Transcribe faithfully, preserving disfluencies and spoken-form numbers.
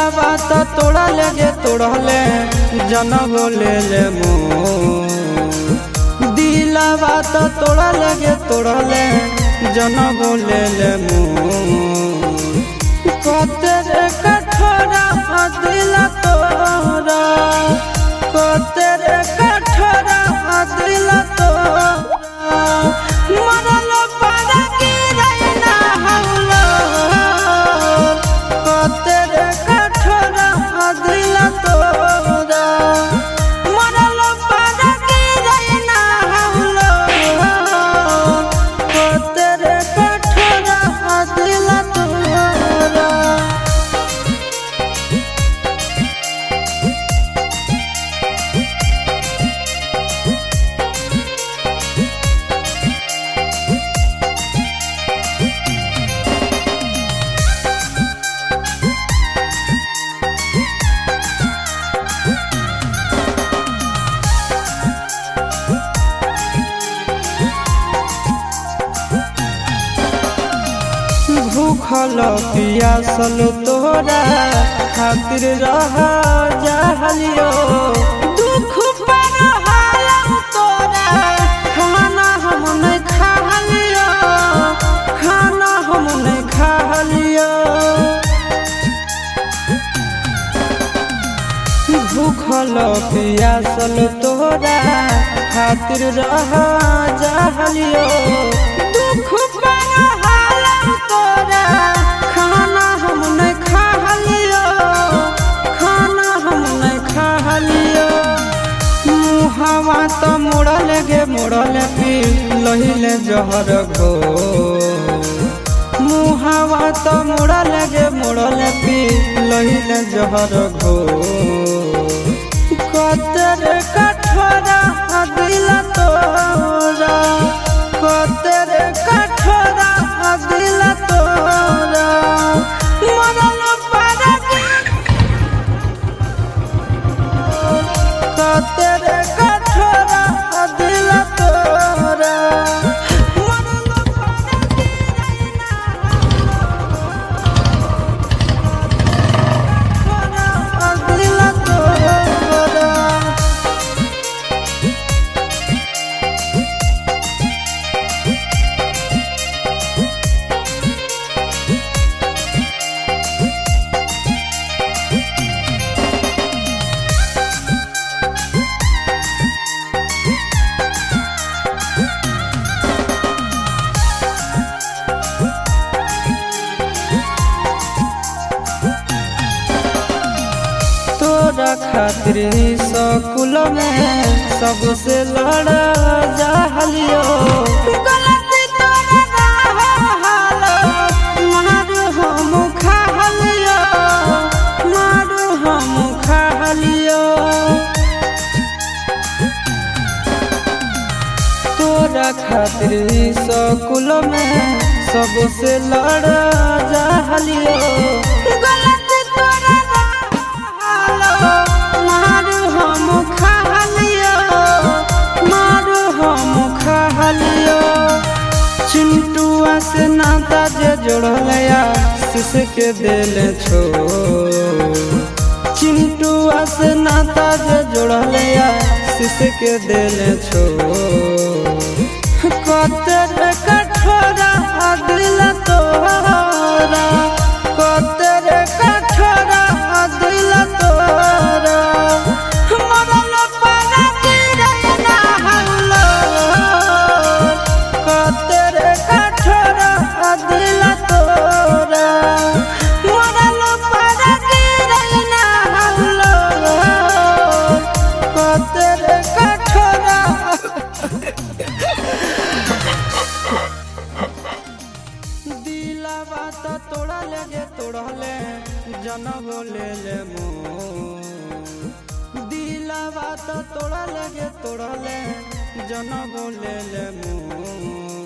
दिलावा तो तोड़ा लगे तोड़ले जनम ले ले मोर दिलावा तो तोड़ा लगे तोड़ले जनम ले ले मोर कतेरे कठोरा दिल तोरा कतेरे कठोरा दिल तोरा मरल पारा की रहना हौला कतेरे कठोरा दिल तोरा मरल पारा की रहना हौला कतेरे कठोरा दिल तोरा। भूखल पियासल तोरा खातिर रह जाहलियो दुख पर हालम तोरा खाना हम नहीं खालियो खाना हम नहीं खालियो भूखल पियासल तोरा खातिर रह जाहलियो दुख पर तोरा खाना हम नहीं खालियो खाना हम नहीं खालियो मुहावा तो मोड़ल गे मोड़ल पी लहिले जहर घो मुहावा तो मोड़ल गे मोड़ल पी लहिले जहर घो कतेरे कठोरा दिल तोरा कतेरे कठोरा दिल तोरा मरल पारा कतेरे कठोरा दिल तोरा मरल पारा दिल तोरा। तोरा खातिर स्कूल में सबसे लड़ा जाहलियो गलती तोरा हालो मारू हम खालियो मारू हम खालियो तोरा खातिर स्कूल में सबसे लड़ा जाहलियो गलती तोरा मारू हम खालियो मारू हम खालियो चिंटुआ से नाता जे जोड़लया शिश के दिल छो चिंटुआ से नाता जे जोड़लया शिश के दिल छो कतेरे कठोरा दिल तोरा कतेरे कठोरा दिल तोरा मरल पारा की रहना हौला कतेरे कठोरा दिल तोरा मरल पारा की रहना हौला कतेरे कठोरा दिलावा तो तोड़ा लगे तोड़ले जनम ले ले मोर दिलावा तो तोड़ा लगे तोड़ले जनम ले ले मोर।